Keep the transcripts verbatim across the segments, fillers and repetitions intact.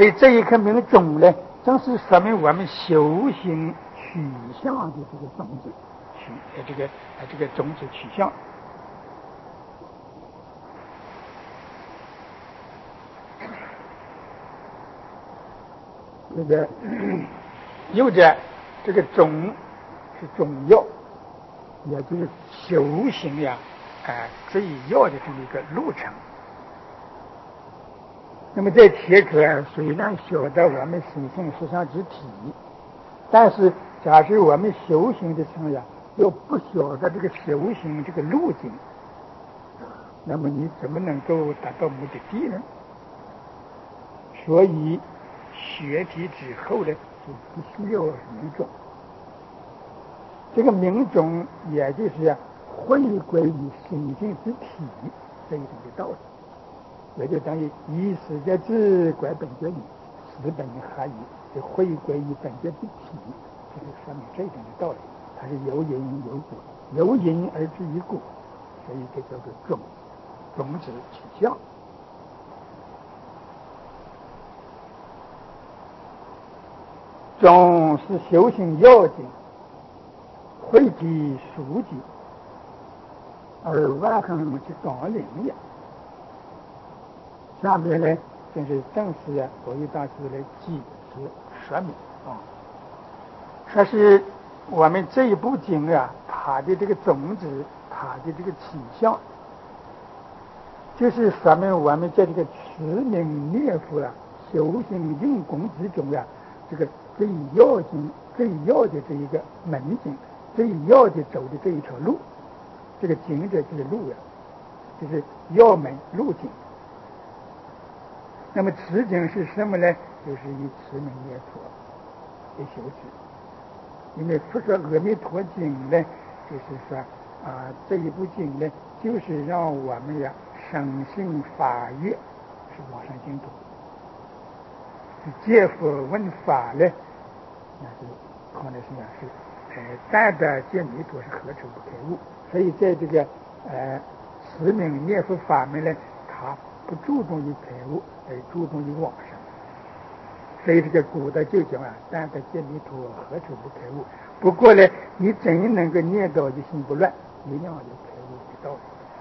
所以这一颗名种呢，正是说明我们修行取向的这个种子，取呃这个呃这个种子取向。这个有着这个种是中药，也就是修行呀，啊、呃、最要的这么一个路程。那么这铁壳虽然晓得我们心性思想之体，但是假使我们修行的时候呀，又不晓得这个修行这个路径，那么你怎么能够达到目的地呢？所以学习之后呢，就必须要名种。这个名种也就是回归于心性之体这一种的道理，也就等于以世界之观本觉理，四本合一，就回归于本觉之体，就是说明这种的道理。它是有因有果，由因而至于果，所以这叫做种，种子取向。种是修行要紧，会体熟记，而万恒之纲领也。下面呢，就是正式啊，国语大师来解释说明啊。说是我们这一部经啊，它的这个种子，它的这个取向，就是说明我们在这个持名念佛啊、修行用功之中啊，这个最要紧、最要的这一个门径，最要的走的这一条路，这个经的这个路呀、啊，就是要门路径。那么持经是什么呢？就是以持名念佛为修持。因为佛说阿弥陀经呢，就是说啊、呃，这一部经呢，就是让我们呀生信发愿，是往生净土。借佛问法呢，那是可能是呢是呃，但得见弥陀是何处不开悟。所以在这个呃持名念佛法门呢，他不注重于开悟，而注重于往生。所以这个古代就讲啊，但得见弥陀何处不开悟。不过呢，你怎能够念到一心不乱，一样有开悟的道理。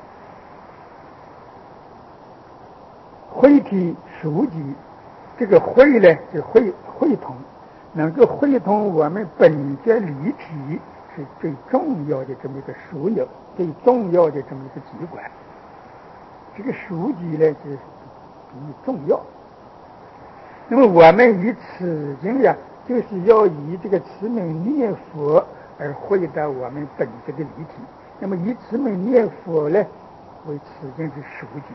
会体熟记，这个会呢是会会同，能够会同我们本觉理体是最重要的这么一个枢纽，最重要的这么一个机关。这个熟记呢是比较重要。那么我们以此经呀，就是要以这个持名念佛而回到我们本觉的理体。那么以持名念佛呢为此经之熟记。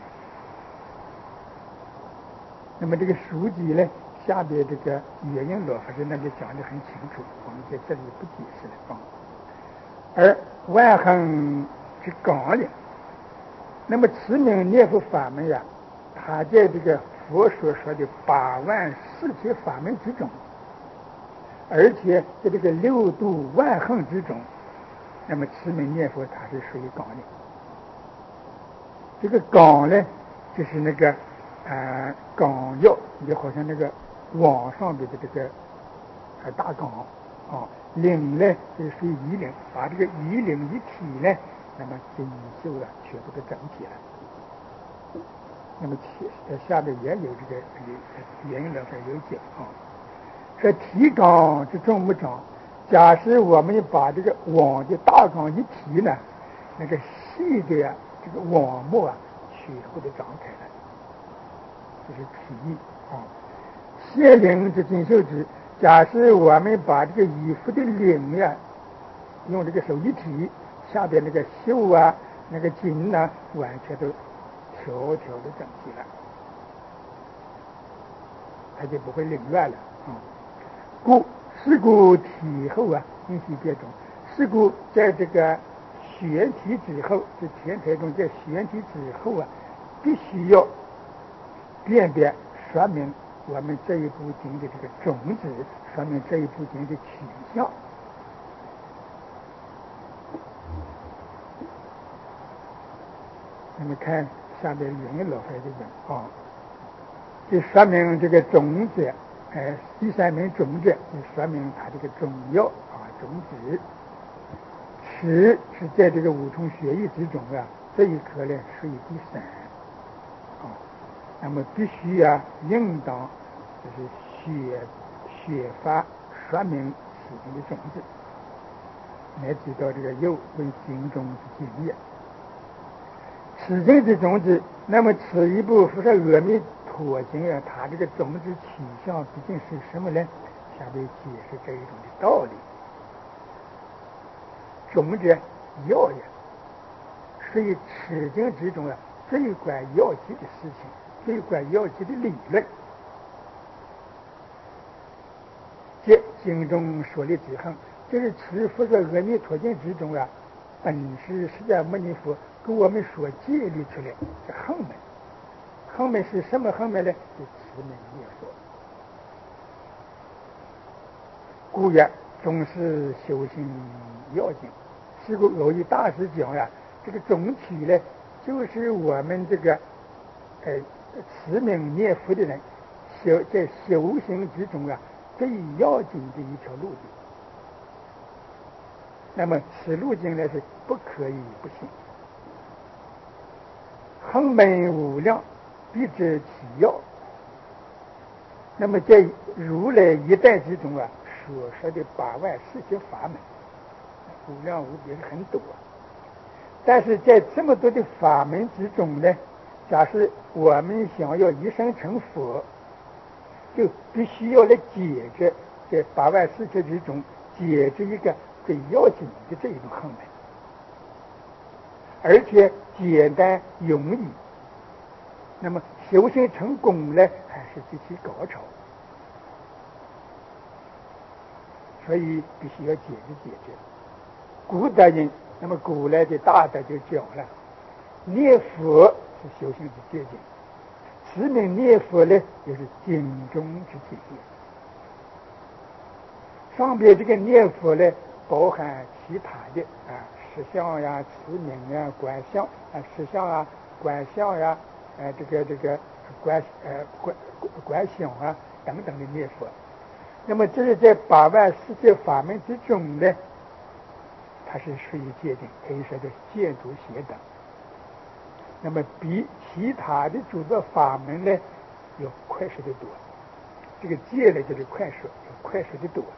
那么这个熟记呢，下边这个原因老法师那就讲得很清楚，我们在这里不解释了啊。而万恒之纲领，那么持名念佛法门呀，它在这个佛所说的八万四千法门之中，而且在这个六度万恒之中，那么持名念佛它是属于纲领。这个纲呢，就是那个呃纲要，就好像那个网上面的这个呃大纲啊，领呢就是属于仪领，把这个仪领一体呢，那么这衣袖啊全部都整体了。那么呃下面也有这个原因老师有讲啊，说提纲之重不重？假使我们把这个网的大纲一提呢，那个细的呀、啊，这个网膜啊，全部都张开了，这是提议啊。卸领之锦绣之，假使我们把这个衣服的领呀、啊，用这个手一提，下边那个袖啊、那个襟呢、啊，完全都条条的整齐了，它就不会凌乱了啊。故是故体后啊，应系别种。是故在这个玄体之后，这天台中在玄体之后啊，必须要辨别说明我们这一部经的这个种子，说明这一部经的取向。那么看下边原因老师就讲啊， 就说明这个种子，哎，第三名种子就说明它这个中药啊，种子。齿是在这个五重血液之中啊，这一颗呢属于第三啊，那么必须啊应当就是血血发说明此中的种子，来知道这个又为经中之经也。此中之种子，那么此一部辐射阿弥陀经啊，它这个种子取向毕竟是什么呢？下面解释这一种的道理。种子药也，所以此经之中啊，最关药剂的事情，最关药剂的理论，即经中说的之恒，就是此辐射阿弥陀经之中啊，本是释迦牟尼佛给我们所建立出来的恒门。恒门是什么恒门呢？是持名念佛。故曰总是修行要紧。是故有一大师讲呀，这个总体呢，就是我们这个呃持名念佛的人修在修行之中啊，最要紧的一条路径。那么此路径呢是不可以不行。恒门无量，必知其要。那么在如来一代之中啊，所说的八万四千法门，无量无边，很多。但是在这么多的法门之中呢，假设我们想要一生成佛，就必须要来解决在八万四千之中解决一个最要紧的这一种恒门，而且简单容易。那么修行成功呢，还是极其高超，所以必须要解决解决。古德人，那么古来的大德就讲了，念佛是修行之捷径，持名念佛呢，就是经中之经验。上边这个念佛呢，包含其他的啊，实相呀、持名啊、观相啊、实相啊、观相呀，呃，这个这个观呃观观想啊等等的念佛。那么这是在八万四千法门之中呢，它是属于戒定，可以说是戒足邪等。那么比其他的诸多法门呢，要快速的多。这个戒呢就是快速，要快速的多。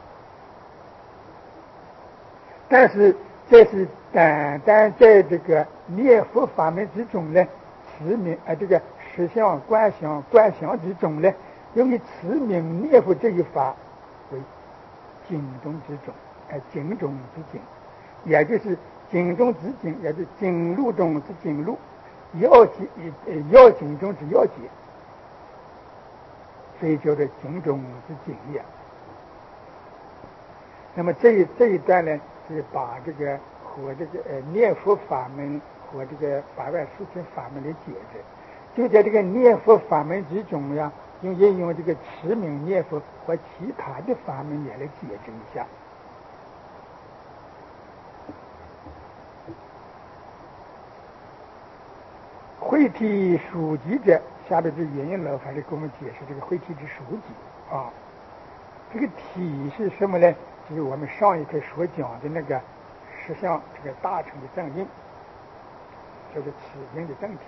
但是这是单单在这个念佛法门之中呢，持名啊这个实相观想观想之中呢，由于持名念佛这一法为经中之中，哎，经中之经，也就是经中之经，也就是经路中之经路，要紧呃要紧中之要紧，所以叫做经中之经也。那么这一这一段呢，是把这个和这个呃念佛法门和这个八万四千法门的解释，就在这个念佛法门之中呀，用应用这个持名念佛和其他的法门也来解释一下。会体属集者，下边是原因老法师给我们解释这个会体之属集啊。这个体是什么呢？就是我们上一课所讲的那个实相这个大乘的正印，就是此经的正体。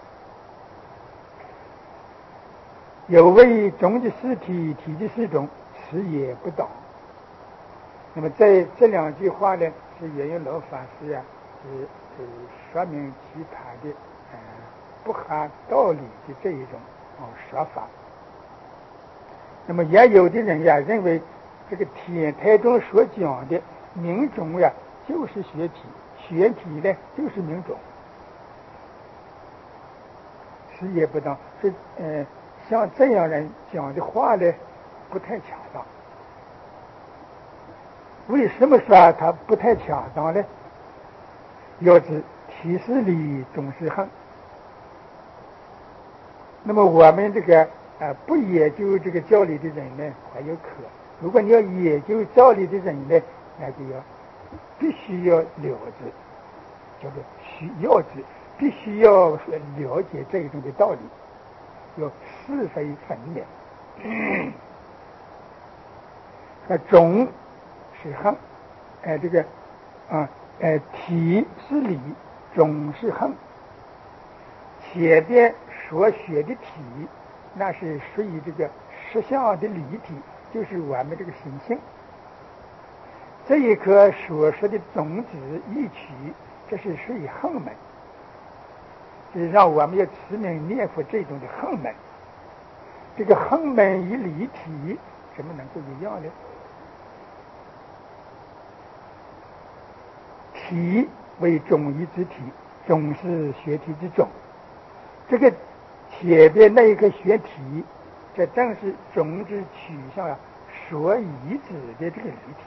有为中的四体，体的四种，此也不当。那么在这两句话呢，是源于老法师啊，是呃说明其他的呃不合道理的这一种哦说法。那么也有的人呀认为这个天台中所讲的明种呀就是学体，学体呢就是明种，此也不当。是呃像这样人讲的话呢不太恰当。为什么说他不太恰当呢？要知体是理，种是恒。那么我们这个呃不研究这个教理的人呢还有可，如果你要研究教理的人呢，那就要必须要了知，叫做需要知，必须要了解这一种的道理。 要是非分明。呃，种是横，呃，这个啊，呃，体是理，种是横。前边所学的体，那是属于这个实相的理体，就是我们这个心性。这一颗所说的种子一取，这是属于横门，就是让我们要持名念佛这种的横门。这个横门与理体怎么能够一样呢？体为种义之体，种是学体之种。这个前边那一个学体，这正是种子取向啊所依止的这个理体。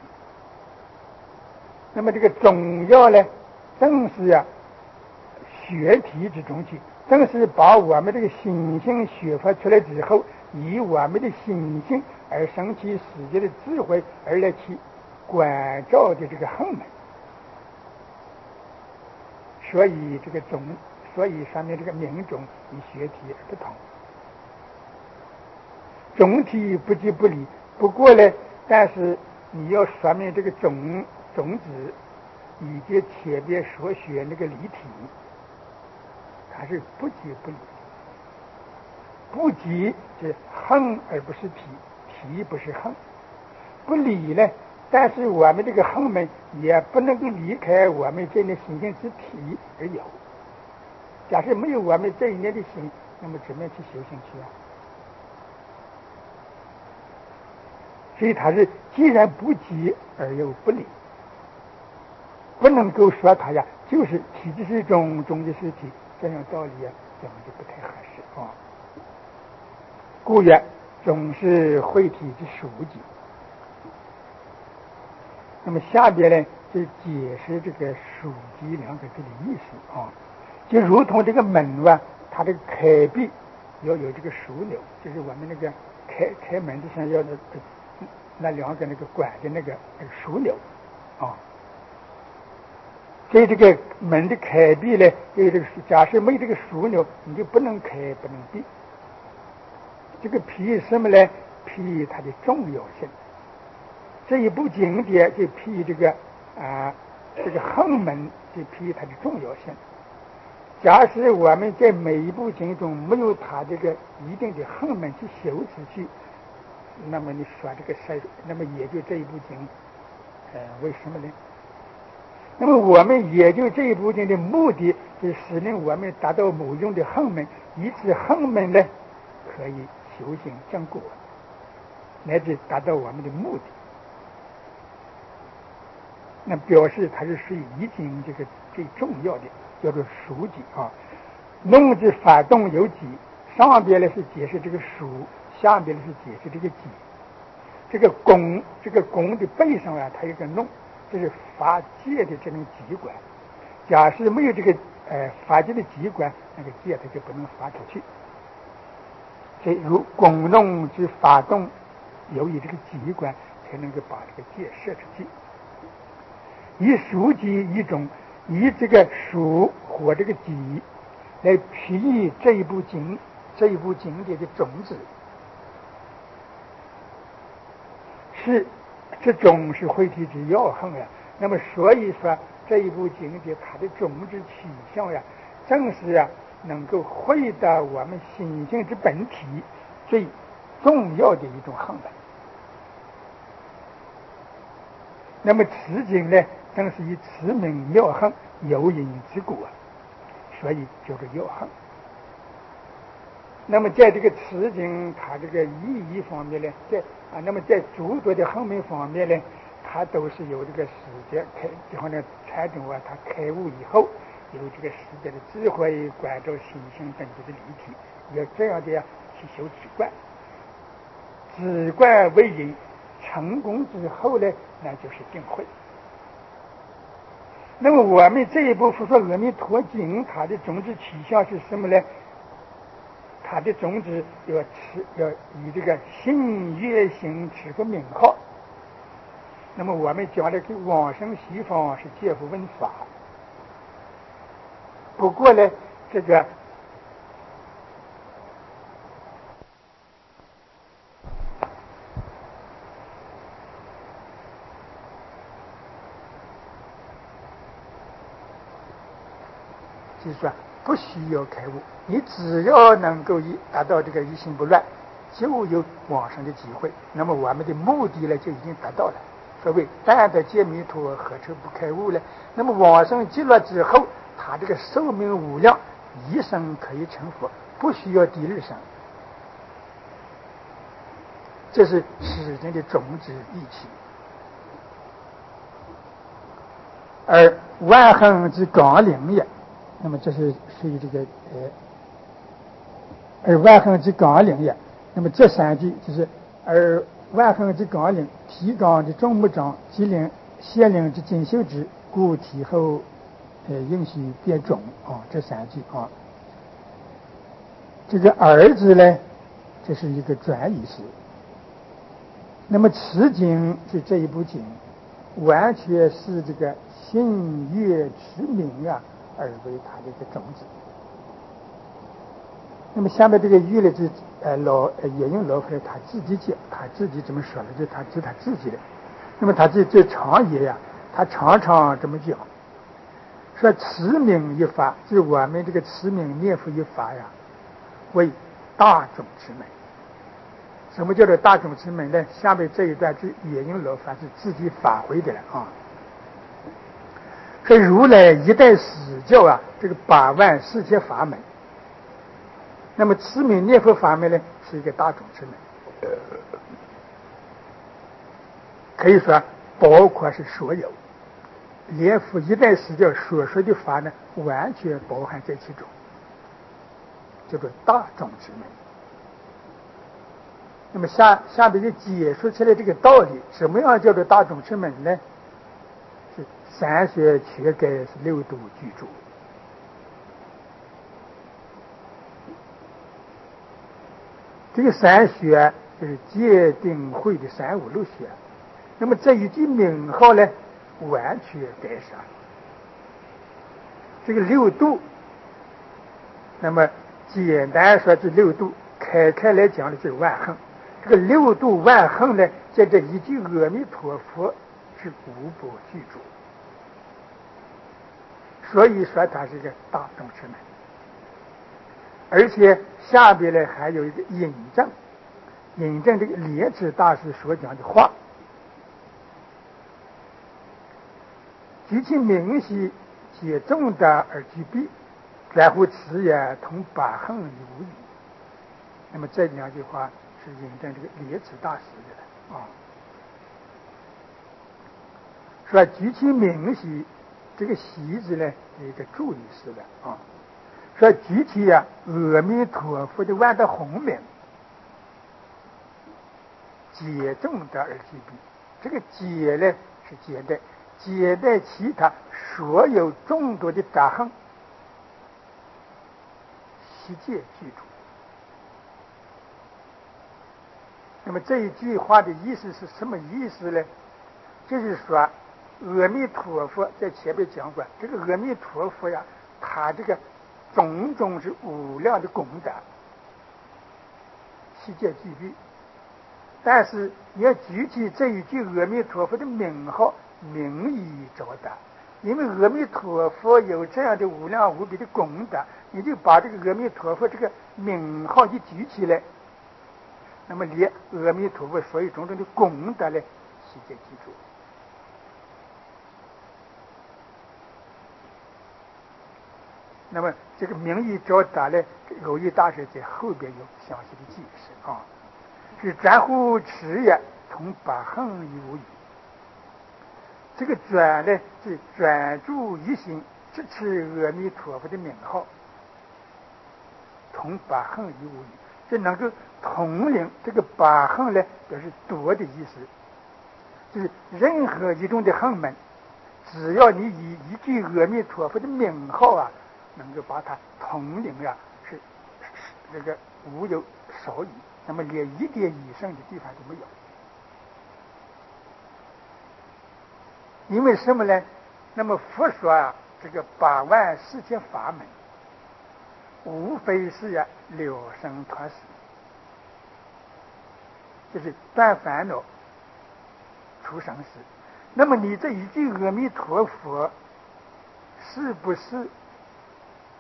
那么这个种要呢，正是呀、啊、学体之中体，正是把我们这个心性学发出来之后，以我们的心性而生起世界的智慧而来去关照的这个横门。所以这个种，所以上面这个名种与学体而不同。种体不即不离，不过呢，但是你要说明这个种种子以及前边所学那个离体，它是不即不离。不即是横而不是体，体不是横。不离呢，但是我们这个横门也不能够离开我们这念心性之体而有。假设没有我们这一念的心，那么怎么样去修行去啊？所以它是既然不即而又不离，不能够说它呀就是体即是种，种即是体，这样道理啊，讲就不太合适啊。故曰种是慧体之属己。那么下边呢，就解释这个属己两个字的意思啊，就如同这个门啊，它这个开闭要有这个枢纽，就是我们那个开开门的上要的那两个那个管的那个那个枢纽啊。所以这个门的开闭呢，有这个假设没有这个枢纽，你就不能开不能闭。这个批什么呢？批它的重要性。这一部经典就批这个啊，这个横门就批它的重要性。假使我们在每一部经中没有它这个一定的横门去修持去，那么你说这个事，那么也就这一部经，呃，为什么呢？那么我们也就这一部经的目的，是使令我们达到某种的横门，以此横门呢，可以修行正果，乃至达到我们的目的。那表示它是属于一经这个最重要的，叫做属己啊。弄之法动有己，上边呢是解释这个属，下边呢是解释这个己。这个弓，这个弓的背上啊，它有个弄，这是发界的这种机关。假使没有这个呃发界的机关，那个界它就不能发出去。所以如弓弄之法动，由于这个机关才能够把这个界射出去。以属己一种，以这个属或这个己来譬喻这一部经这一部经典的种子，是这种是慧体之要横呀。那么所以说这一部经典它的种子取向呀，正是呀能够回到我们心性之本体最重要的一种横门。那么此经呢，正是以此名妙横有因之果，所以叫做要横。那么在这个此经它这个意义方面呢，在啊，那么在诸多的横门方面呢，它都是有这个世界开，比方呢禅宗啊，它开悟以后有这个世界的智慧关照心性本质的理体，要这样的去修止观，止观为因，成功之后呢，那就是定慧。那么我们这一部佛说阿弥陀经，它的种子取向是什么呢？它的种子要持，要以这个信愿行持个名号。那么我们讲的给往生西方是借佛问法。不过呢，这个就是说不需要开悟，你只要能够一达到这个一心不乱，就有往生的机会。那么我们的目的呢就已经达到了。所谓但得见弥陀，何愁不开悟呢？那么往生极乐之后，他这个寿命无量，一生可以成佛，不需要第二生。这是世间的种子义气。而万恒之纲领也，那么这是属于这个呃，而万恒之纲领也，那么这三句就是而万恒之纲领，提纲的众目章，即领现领之锦绣之，故体后呃应许变种啊，这三句啊。这个儿子呢，这是一个转语诗。那么此经就这一部经，完全是这个信乐持名啊，而为他的一个种子。那么下面这个玉呢，是呃老呃也用老夫人他自己讲，他自己怎么说的，就他是他自己的。那么他这这常言呀，他常常这么讲，说持名一法，就是我们这个持名念佛一法呀，为大众之门。什么叫做大众之门呢？下面这一段是也用老法是自己发挥的了啊。说如来一代始教啊，这个八万四千法门。那么持名念佛法门呢，是一个大众之门，可以说包括是所有，连佛一代始教所说的法呢，完全包含在其中，叫做大众之门。那么下下面就解说出来这个道理，什么样叫做大众之门呢？是三学全该是六度具足。这个三学就是戒定慧的三五六学。那么这一句名号呢，完全改善这个六度。那么简单说，这六度开开来讲的就是万恒。这个六度万恒呢，在这一句阿弥陀佛是无不具足，所以说它是一个大众之门。而且下边呢还有一个引证，引证这个莲池大师所讲的话：举其名兮，皆众达而具弊，转乎此也，同八恒于无异。那么这两句话是引证这个莲池大师的啊。说举其名兮，这个习字呢有一个注意式的啊。说举起呀阿弥陀佛的万德洪名，皆众达而具弊。这个皆呢是接待，接待其他所有众多的大恒，悉皆具足。那么这一句话的意思是什么意思呢？就是说阿弥陀佛在前面讲过，这个阿弥陀佛呀，他这个种种是无量的功德，悉皆具备。但是你要举起这一句阿弥陀佛的名号，名义着达，因为阿弥陀佛有这样的无量无比的功德，你就把这个阿弥陀佛这个名号一举起来，那么连阿弥陀佛所有种种的功德呢，悉皆记住。那么这个名义着达呢，偶益大师在后边有详细的解释啊。是转乎持也，同八恒于无异。这个转呢，是专注一心支持阿弥陀佛的名号，同八恒于无异。这能够统领这个八恒呢，表示多的意思，就是任何一种的恒门，只要你以一句阿弥陀佛的名号啊，能够把它统领啊，是这个无有少矣。那么连一点以上的地方都没有。因为什么呢？那么佛说啊，这个八万四千法门，无非是呀了生脱死，就是断烦恼、除生死。那么你这一句阿弥陀佛，是不是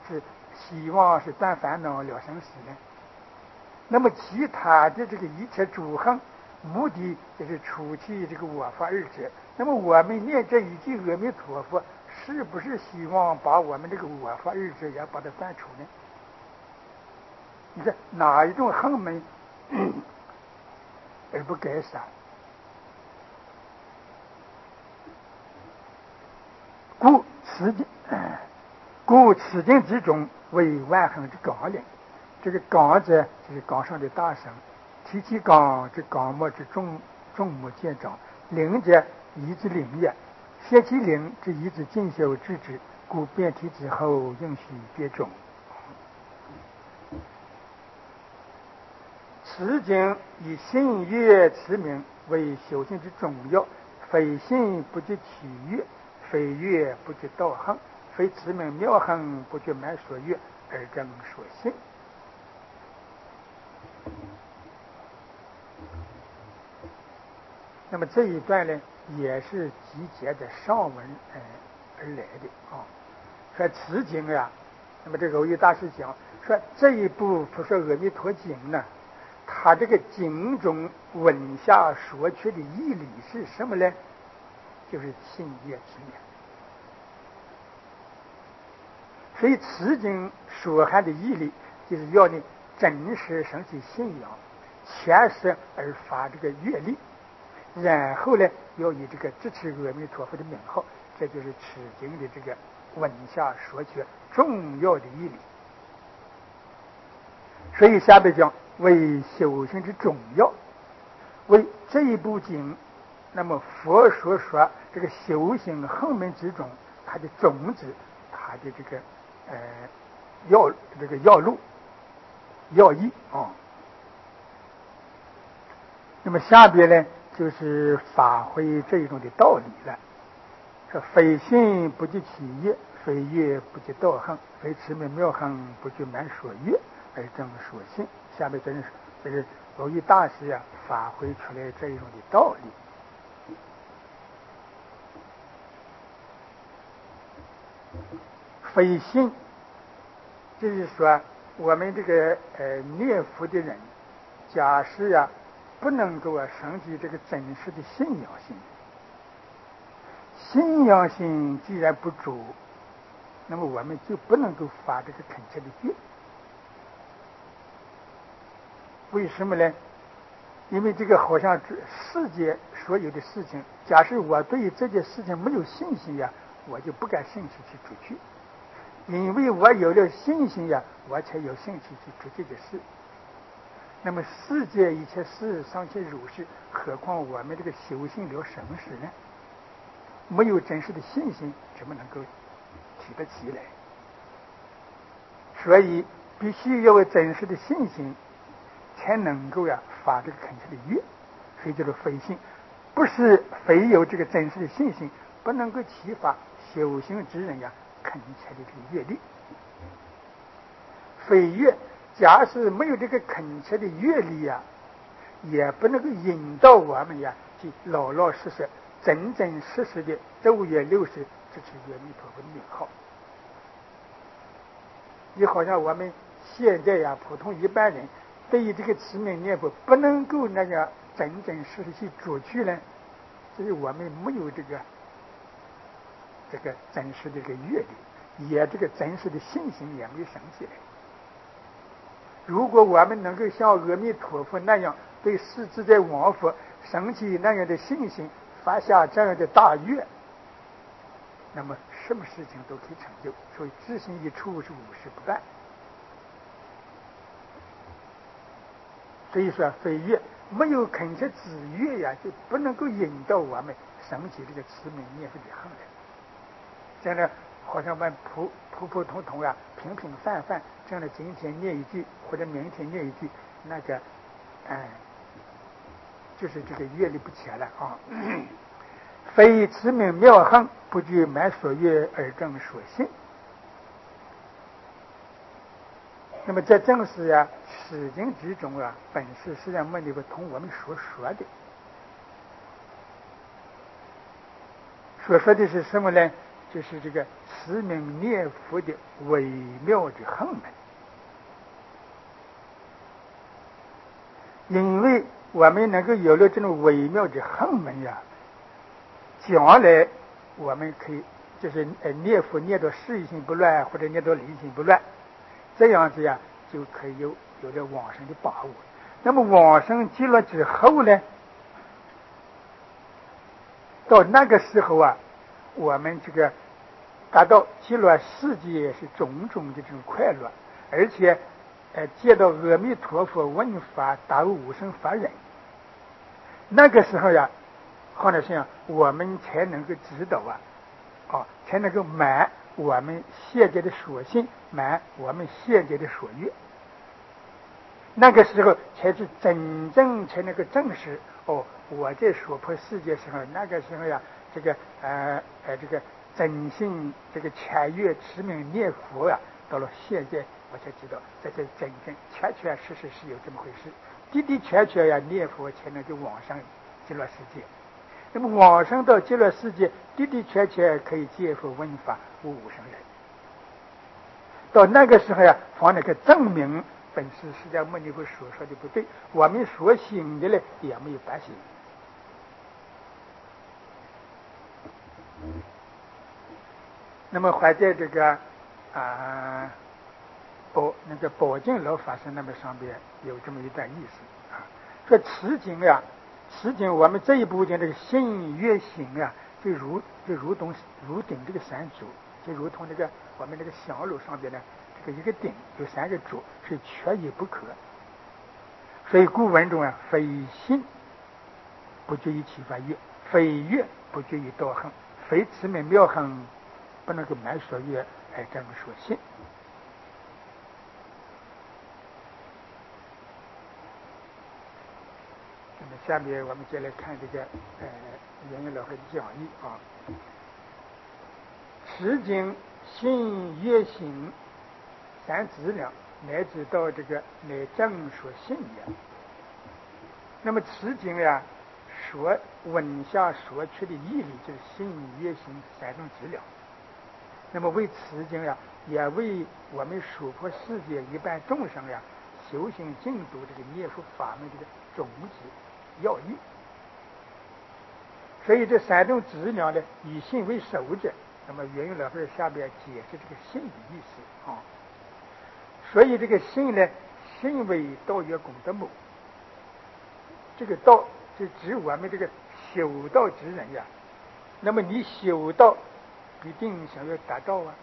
是希望是断烦恼了生死呢？那么其他的这个一切诸行，目的就是除去这个我法二者。那么我们念这一句阿弥陀佛，是不是希望把我们这个我法二者也把它断除呢？你看哪一种行门而不该杀？故此经，故此经之中为万行之纲领。这个纲者就是纲上的大绳，提其纲之纲目之众众目见长，领者一之领也，歇其领之一之进修之之，故变体之后应许别种。此经以信乐持名为修行之重要，非信不觉体乐，非乐不觉道行，非持名妙行不觉满所乐，而正所信。那么这一段呢，也是集结的上文呃而来的啊。说此经啊，那么这个耦一大师讲说这一部《佛说阿弥陀经》呢，它这个经中文下所缺的义理是什么呢？就是信乐持名。所以此经所含的义理，就是要你真实生起信仰，切实而发这个乐力。然后呢，要以这个支持阿弥陀佛的名号，这就是此经的这个文下所缺重要的义理。所以下边讲为修行之重要，为这一部经，那么佛所说这个修行行门之中，它的宗旨，它的这个呃要这个要路要义啊、哦。那么下边呢，就是发挥这一种的道理了。说非信不觉起业，非业不觉道行，非持名妙行不觉满所乐，而正所信。下面真是这是耦一大师啊发挥出来这一种的道理。非信就是说我们这个呃念佛的人，假使呀、啊、不能够啊升起这个真实的信仰心，信仰心既然不足，那么我们就不能够发这个恳切的愿。为什么呢？因为这个好像世界所有的事情，假设我对于这件事情没有信心呀，我就不感兴趣去出去。因为我有了信心呀，我才有兴趣去做这件事。那么世界一切事尚且如是，何况我们这个修行了什么事呢？没有真实的信心，怎么能够提得起来？所以必须要有真实的信心，才能够呀发这个恳切的愿。所以叫做非信，不是非有这个真实的信心，不能够启发修行之人呀恳切的这个愿力。非愿，假使没有这个恳切的愿力呀，也不能够引导我们呀去老老实实、真真实实的昼夜六时支持阿弥陀佛的名号。你好像我们现在呀，普通一般人对于这个持名念佛不能够那个真真实实去做去呢，所以我们没有这个这个真实的这个阅历，也这个真实的信心也没有升起来。如果我们能够像阿弥陀佛那样对世自在王佛升起那样的信心，发下这样的大愿，那么什么事情都可以成就。所以知行一处是五事不办。所以说非愿，没有恳切止愿呀，就不能够引导我们升起这个持名念佛的行来。这样呢，好像我们普普普通通啊，平平泛泛，这样的今天念一句或者明天念一句，那个哎，就是这个愿力不全了啊。非持名妙行不具满所愿而正所信。那么这正是呀、啊，此经之中啊，本是释迦牟尼佛同我们所说的。所说的是什么呢？ 就是这个持名念佛的微妙的横门。因为我们能够有了这种微妙的横门呀，将来我们可以就是呃念佛念到事心不乱，或者念到离心不乱，这样子呀就可以有有了往生的把握。那么往生极乐之后呢，到那个时候啊，我们这个达到极乐世界是种种的这种快乐，而且呃见到阿弥陀佛问法达无生法忍，那个时候呀，好的像我们才能够知道啊，啊，才能够满我们现在的所信，满我们现在的所愿。那个时候才是真正才能够证实哦，我在娑婆世界时候，那个时候呀，这个呃呃这个真心这个谦悦持名念佛呀，到了现在我才知道，这才真正确确实实是有这么回事。的的确确呀，念佛才能够往生极乐世界。那么往生到极乐世界，的的确确可以见佛闻法无无生人。到那个时候呀，方能够证明本师释迦牟尼佛所说的不对，我们所行的呢也没有白行。那么还在这个啊宝那个宝镜老法师那么上边有这么一段意思啊，说此经呀，此经我们这一部经这个信愿行呀，就如就如同如顶这个三足，就如同那个我们那个香炉上边呢，这个一个顶有三个柱，是缺一不可。所以古文中啊，非信不决于其法愿，非愿不决于道行，非持名妙行不能够满所愿，哎，这么说信。那么下面我们再来看这个呃圆圆老和讲义啊，持经信愿行三资粮，乃至到这个乃正所信也。那么持经呀，所闻下所取的义理就是信愿行三种资粮。那么为持经呀，也为我们娑婆世界一般众生呀修行净土这个念佛法门这个种子要义。所以这三种资粮呢，以信为首者。那么圆圆老师下边解释这个信的意思啊。所以这个信呢，信为道业功德母。这个道就指我们这个修道之人呀。那么你修道必定想要达到啊。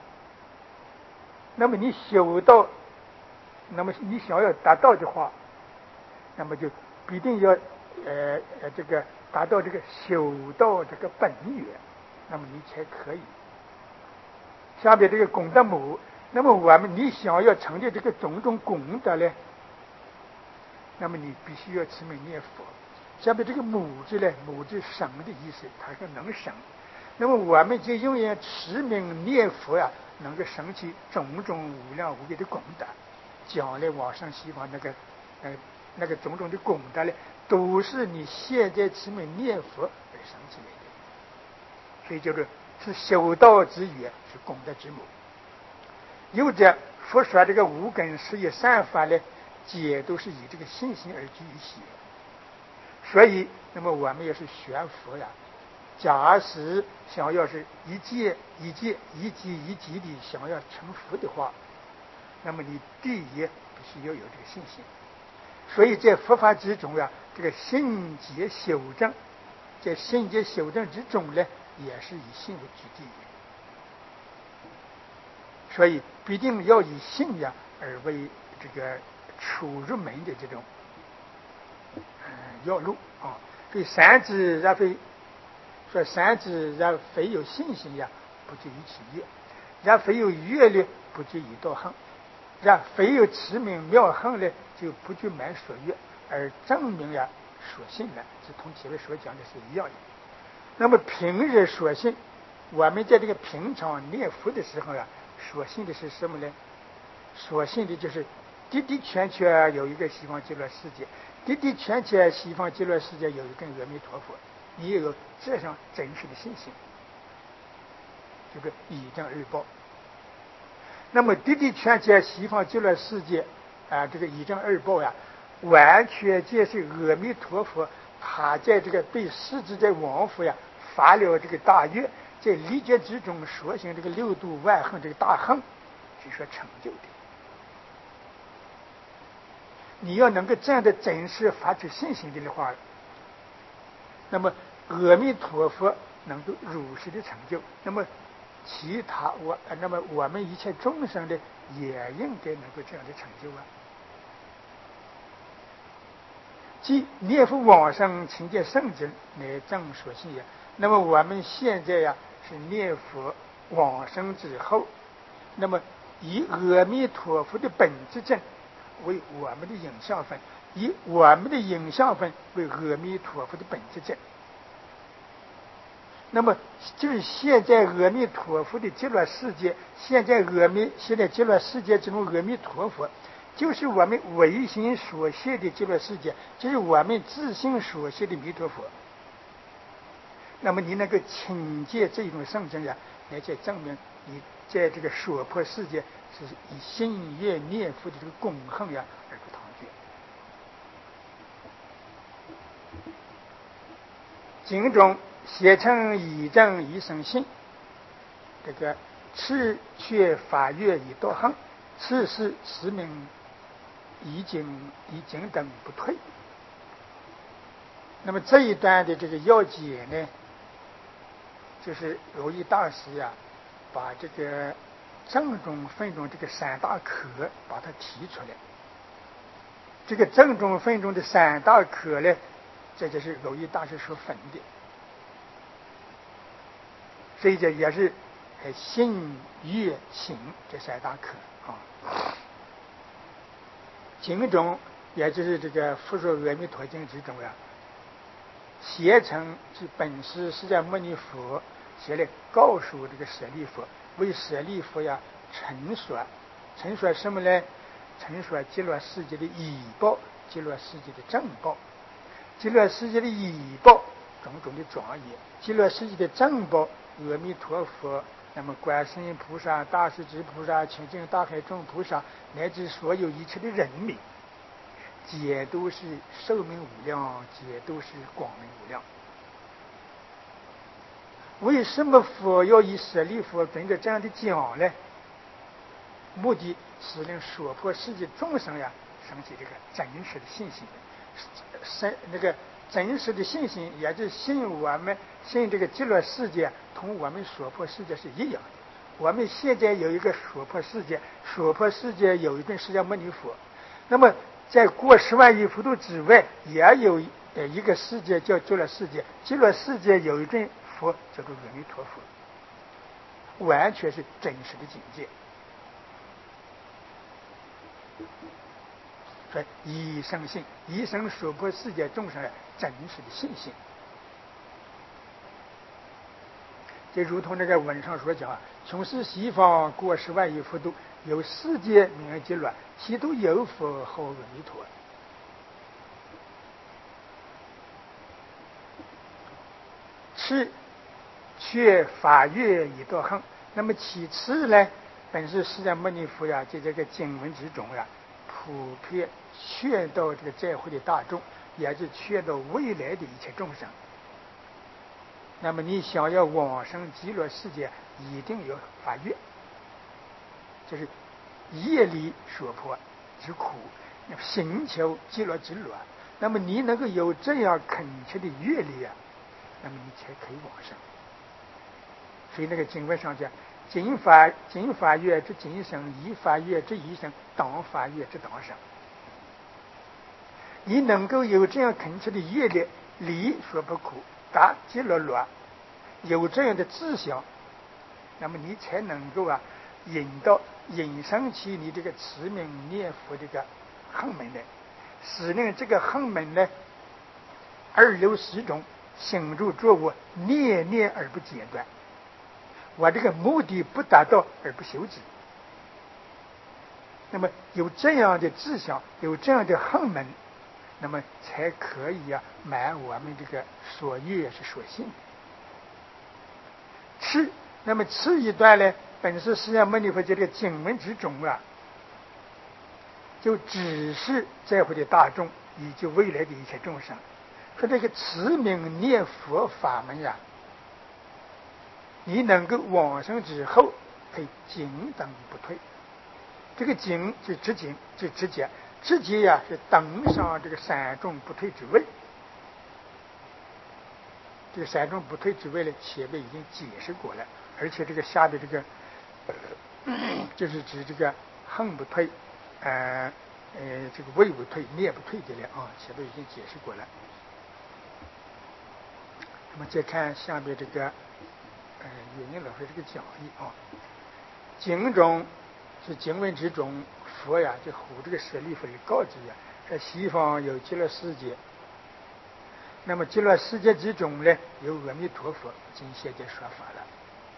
那么你修道，那么你想要达到的话，那么就必定要呃呃这个达到这个修道这个本源，那么你才可以。下边这个功德母，那么我们你想要成就这个种种功德呢，那么你必须要持名念佛。下面这个母字呢，母字省的意思，它是能省。那么我们就用于持名念佛呀，能够省起种种无量无边的功德，将来往生西方那个呃那个种种的功德呢，都是你现在持名念佛而生起来的。所以就是是修道之源，是功德之母。有者佛说这个无根十业善法呢，皆都是以这个信心而居于心。所以那么我们也是学佛呀，假使想要是一戒一戒一级一级的想要成佛的话，那么你第一必须要有这个信心。所以在佛法之中呀，这个信解修正，在信解修正之中呢，也是以信为居第一。所以必定要以信呀而为这个出入门的这种呃要路啊。所以三知若非说三知若非有信心呀，不至于其业；若非有阅历，不至于道行；若非有持名妙行呢，就不具满所愿，而证明呀所信呢，是同前面所讲的是一样的。那么平日所信，我们在这个平常念佛的时候呀，所信的是什么呢？所信的就是的的确确有一个西方极乐世界，的的确确西方极乐世界有一个阿弥陀佛，你也有这样真实的信心。 这个以正二报。那么的的确确，西方极乐世界啊，这个以正二报呀，完全就是阿弥陀佛他在这个被世之在王府呀发了这个大愿，在历劫之中所行这个六度万行这个大行是说成就的。你要能够这样的真实发出信心的话，那么阿弥陀佛能够如实的成就，那么其他我那么我们一切众生的也应该能够这样的成就啊。即念佛往生勤见圣者乃正所信也。那么我们现在呀是念佛往生之后，那么以阿弥陀佛的本质正为我们的影像分，以我们的影像分为阿弥陀佛的本质正。那么就是现在阿弥陀佛的极乐世界，现在阿弥现在极乐世界之中，阿弥陀佛就是我们唯心所现的极乐世界，就是我们自性所现的弥陀佛。那么你能够亲见这种圣真呀，来在证明你在这个所破世界是以心愿念佛的这个功行呀而不唐绝。经中写成以正以生信，这个赤却法月以道行，此是实名以经以经等不退。那么这一段的这个要解呢，就是蕅益大师呀，把这个正中分中这个三大科把它提出来。这个正中分中的三大科呢，这就是蕅益大师所分的。所以这也是信乐行这三大科啊。经中也就是这个《佛说阿弥陀经》之中啊，写成是本师释迦牟尼佛写来告诉这个舍利弗，为舍利弗呀陈说陈说什么呢？陈说极乐世界的以报，极乐世界的正报，极乐世界的以报种种的庄严，极乐世界的正报阿弥陀佛，那么观世音菩萨、大势至菩萨、清净大海众菩萨，乃至所有一切的人民，皆都是寿命无量，皆都是光明无量。为什么佛要以舍利弗跟着这样的讲呢？目的是令所破世界众生呀升起这个真实的信心，生那个真实的信心，也就是信我们信这个极乐世界同我们所破世界是一样的。我们现在有一个所破世界，所破世界有一尊释迦牟尼佛，那么在过十万亿佛度之外，也有呃一个世界叫极乐世界，极乐世界有一尊佛叫做阿弥陀佛，完全是真实的境界。所以以生信，以生所破世界众生的真实的信心。就如同那个文上所讲啊，从是西方过十万亿佛度，有世界名极乐，其都有佛号阿弥陀。次却法月以道行。那么其次呢，本是释迦牟尼佛呀，在这个经文之中呀，普遍劝导这个在会的大众，也是劝导未来的一切众生。那么你想要往生极乐世界，一定要发愿，就是业力所迫之苦，寻求极乐之乐。那么你能够有这样恳切的愿力啊，那么你才可以往生。所以那个经文上讲，尽发尽发愿之尽生，一发愿之一生，当发愿之当生。你能够有这样恳切的愿力，离所不苦，达极乐乐，有这样的志向，那么你才能够啊引到引生起你这个持名念佛这个行门来，使令这个行门呢二流十种心住作我，念念而不间断。我这个目的不达到而不休止。那么有这样的志向，有这样的行门，那么才可以啊满我们这个所愿是所信。是， 那么次一段呢，本师释迦牟尼佛在这个经文之中啊，就只是在乎的大众以及未来的一切众生，说这个持名念佛法门呀，你能够往生之后可以经等不退。这个经就直经，就直接，直接呀是登上这个三众不退之位。这个三众不退之位呢，前面已经解释过了，而且这个下的这个，呃、就是指这个横不退，呃呃，这个位不退、念不退的了啊，前面已经解释过了。那么再看下面这个，呃，圆圆老师这个讲义啊，经中是经文之中，佛呀就和这个舍利弗的告知呀，在西方有极乐世界。那么极乐世界之中呢，有阿弥陀佛今现在说法了。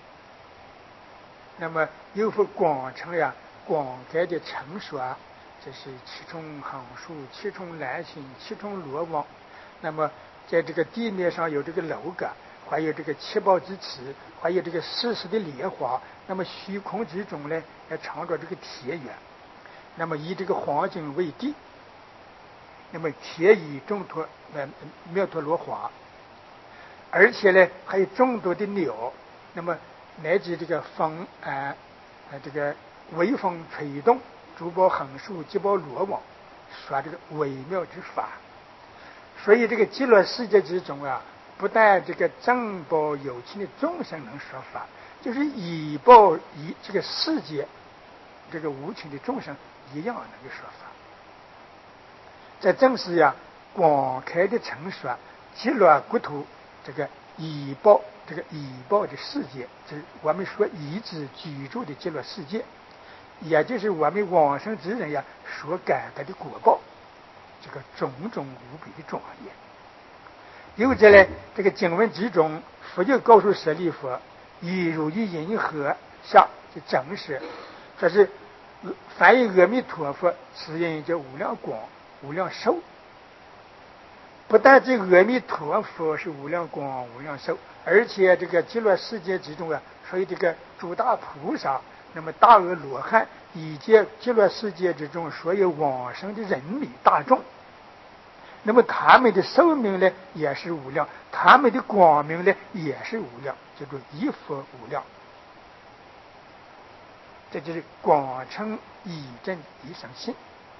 那么有佛广成呀，广开的成说，这是七重行树、七重兰心、七重罗网。那么在这个地面上有这个楼阁，还有这个七宝之池，还有这个四时的莲花。那么虚空之中呢，也藏着这个田园。那么以这个黄金为地。那么田以众陀呃妙陀罗花，而且呢还有众多的鸟，那么乃至这个风啊呃这个微风吹动，珠宝横竖，吉宝罗网，说这个微妙之法。所以这个极乐世界之中啊，不但这个正报有情的众生能说法，就是以报以这个世界这个无情的众生一样能够说法。这正是呀，广开的成说极乐国土这个以报这个以报的世界，就是我们说已知居住的极乐世界，也就是我们往生之人呀所感得的果报，这个种种无比的庄严。又者呢，这个经文之中，佛就告诉舍利弗，以如意银河下就证实，说是凡以阿弥陀佛此人叫无量光。无量寿，不但这阿弥陀佛是无量光无量寿，而且这个极乐世界之中啊，所以这个诸大菩萨，那么大阿罗汉以及极乐世界之中所有往生的人民大众，那么他们的寿命呢也是无量，他们的光明呢也是无量，叫做一佛无量。这就是广成以正一生信。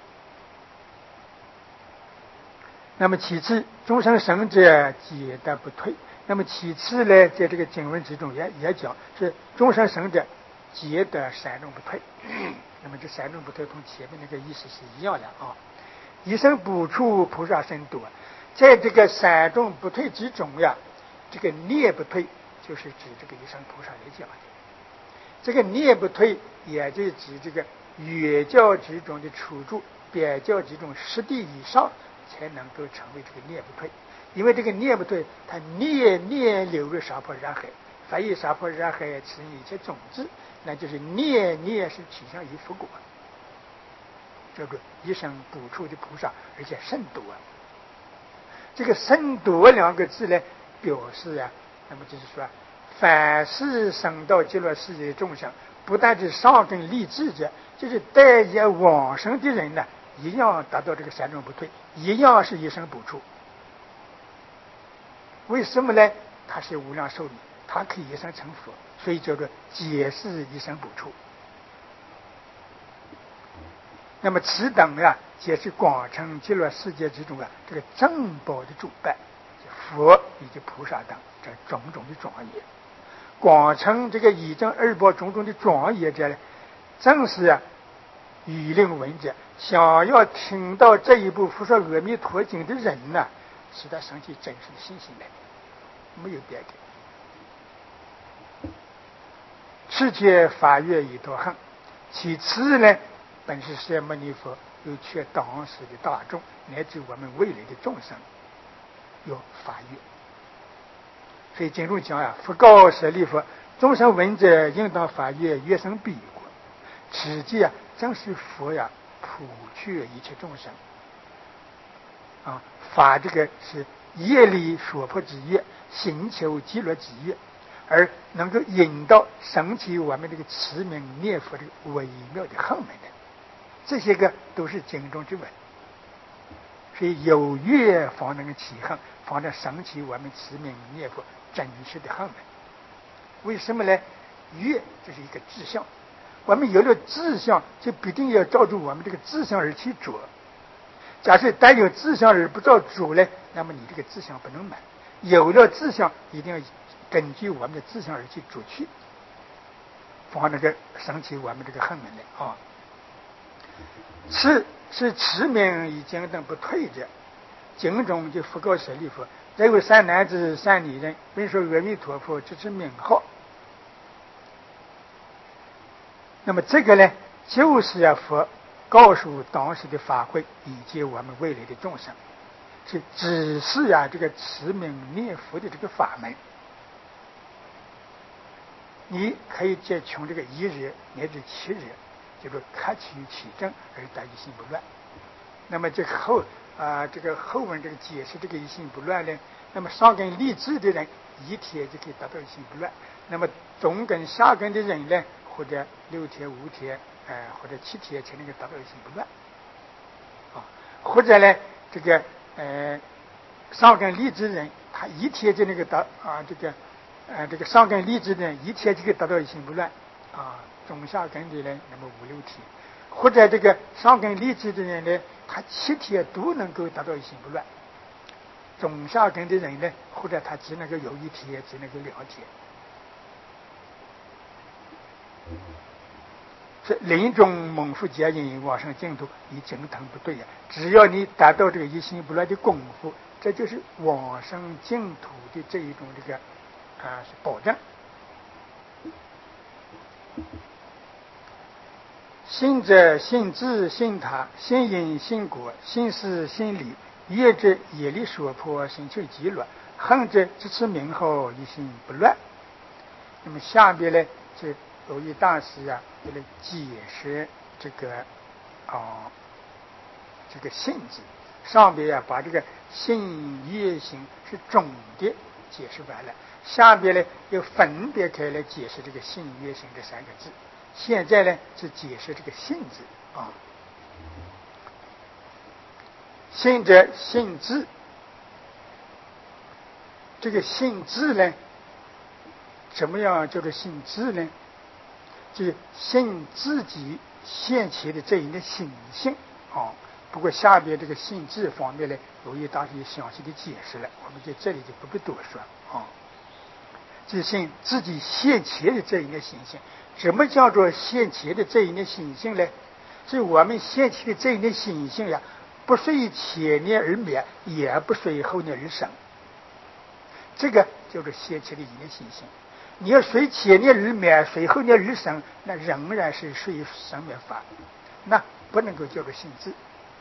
那么其次，终生生者皆得不退。那么其次呢，在这个经文之中也也讲是终生生者皆得三种不退。那么这三种不退同前面那个意思是一样的啊。一生不处菩萨甚多，在这个三种不退之中呀，这个念不退就是指这个一生菩萨来讲的。这个念不退也就指这个远教之中的处住，别教之中十地以上才能够成为这个念不退。因为这个念不退，它念念流入娑婆若海，凡以娑婆若海持一切种子，那就是念念是趋向于佛果。这个一生补处的菩萨，而且甚多。这个甚多两个字呢，表示啊，那么就是说，凡是生到极乐世界的众生，不但是上根立志者，就是待业往生的人呢，一样达到这个三种不退，一样是一生补处。为什么呢？他是无量寿命，他可以一生成佛，所以叫做皆是一生补处。那么此等啊，皆是广成极乐世界之中啊，这个正报的主办，佛以及菩萨等这种种的庄严。广成这个以正二报种种的庄严者呢，正是啊，语令闻者想要听到这一部佛说阿弥陀经的人呢，使他生起真实的信心来，没有别的。世界法愿已多恒，其次呢，本是释迦牟尼佛又劝当时的大众乃至我们未来的众生有法愿。所以经中讲啊，佛告舍利弗，众生闻者应当发愿，愿生彼国。此际啊，正是佛呀普劝一切众生啊，发这个是业力所迫之愿，行求极乐之愿。 而能够引导升起我们这个持名念佛的微妙的行门的，这些个都是经中之文。所以有乐方能起行，方能升起我们持名念佛真实的行门。为什么呢？乐这是一个志向，我们有了志向，就必定要照住我们这个志向而去做。假设单有志向而不照做呢，那么你这个志向不能满。有了志向，一定要根据我们的志向而去做去，方那个升起我们这个行门来啊。此是持名以经等不退者，经中就复告舍利弗：再有三男子三女人，闻说阿弥陀佛，只是名号。那么这个呢，就是要佛告诉当时的法会以及我们未来的众生，是指示呀、啊、这个持名念佛的这个法门。你可以借从这个一日乃至七日，就是克取其正而得一心不乱。那么这个后啊、呃，这个后文这个解释这个一心不乱呢，那么上根立志的人一天就可以达到一心不乱，那么中根下根的人呢，或者六天五天呃或者七天才能够达到一心不乱啊，或者呢这个呃上根立志人他一天就能够达啊这个呃这个上根立志的人一天就可以达到一心不乱啊，中下根的人那么五六天，或者这个上根立志的人呢，他七天都能够达到一心不乱。中下根的人呢，或者他只能够有一天，只能够两天。这临终猛夫接引往生净土，与经腾不对呀。只要你达到这个一心不乱的功夫，这就是往生净土的这一种这个啊是保证。信者信智信他，信因信果，信事信理，业者业力所迫，心求极乐，行者支持名号，一心不乱。那么下边呢，这有一大师啊，为了解释这个啊、哦、这个信字，上边啊把这个信业行是总的解释完了，下边呢又分别开来解释这个信业行这三个字。现在呢是解释这个信字啊，信者信智，这个信智呢，怎么样叫做信智呢？就是信自己现前的这一个心性啊。不过下边这个信智方面呢，有一大些详细的解释了，我们在这里就不必多说啊。就是信自己现前的这一个心性。什么叫做现前的这一念心性呢？是我们现前的这一念心性呀，不随前念而灭，也不随后念而生。这个叫做现前的一念心性。你要随前念而灭，随后念而生，那仍然是属于生灭法，那不能够叫做信智。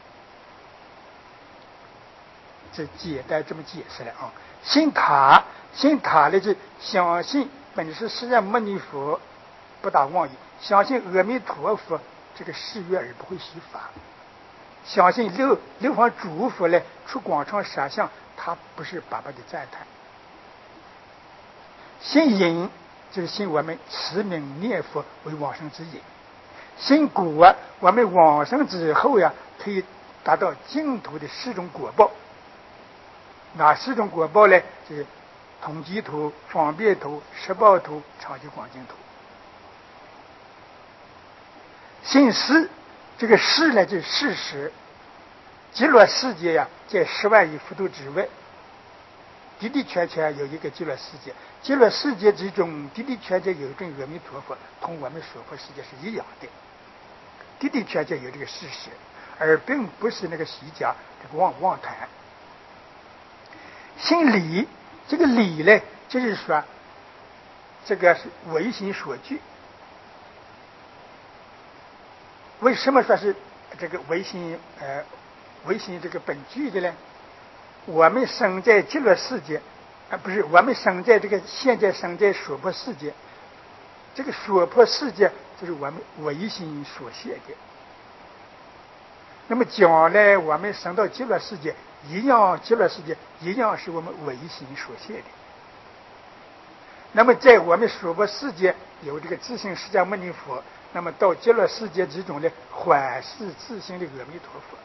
这简单这么解释了啊。信他，信他呢就相信本是释迦牟尼佛。不打妄语，相信阿弥陀佛这个誓约而不会虚发，相信六六方诸佛呢出广长舌相，他不是白白的赞叹。信因就是信我们持名念佛为往生之因，信果我们往生之后呀，可以达到净土的四种果报。哪四种果报呢？就是统集土、方便土、十报土、长久广净土。信事，这个事呢就是事实。极乐世界呀，在十万亿佛度之外，的的确确有一个极乐世界。极乐世界之中，的的确确有一尊阿弥陀佛，同我们娑婆世界是一样的。的的确确有这个事实，而并不是那个虚假这个妄妄谈。信理，这个理呢，就是说，这个是唯心所具。为什么说是这个唯心呃唯心这个本具的呢？我们生在极乐世界，啊、呃、不是我们生在这个现在生在娑婆世界，这个娑婆世界就是我们唯心所现的。那么将来我们生到极乐世界，一样极乐世界一样是我们唯心所现的。 那么在我们娑婆世界有这个自性释迦牟尼佛，那么到极乐世界之中呢，还是自性的阿弥陀佛。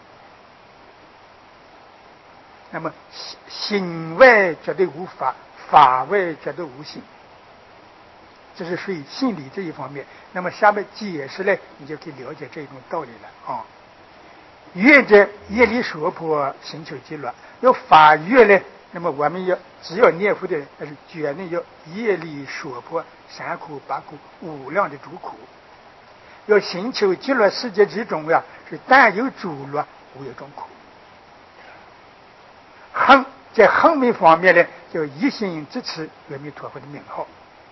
那么心外绝对无法，法外绝对无心，这是属于心理这一方面。那么下面解释呢，你就可以了解这种道理了啊。愿者业力说破，寻求极乐。要法愿呢，那么我们要只要念佛的，但是决定要业力说破三苦八苦无量的诸苦。要寻求极乐世界之中呀，是但有诸乐，无有种苦。恒在恒密方面呢，就一心支持阿弥陀佛的名号。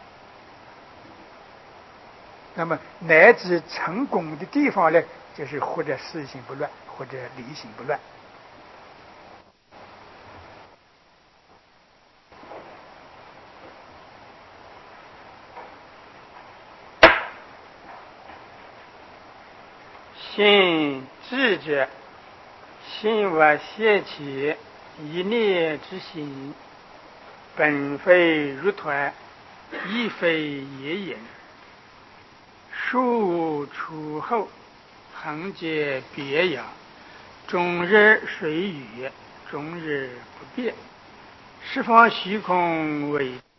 那么乃至成功的地方呢，就是或者事心不乱，或者理心不乱。 心智者，心我现起一念之心，本非如团，亦非野影。树出后，恒皆别样，终日随语，终日不变。十方虚空为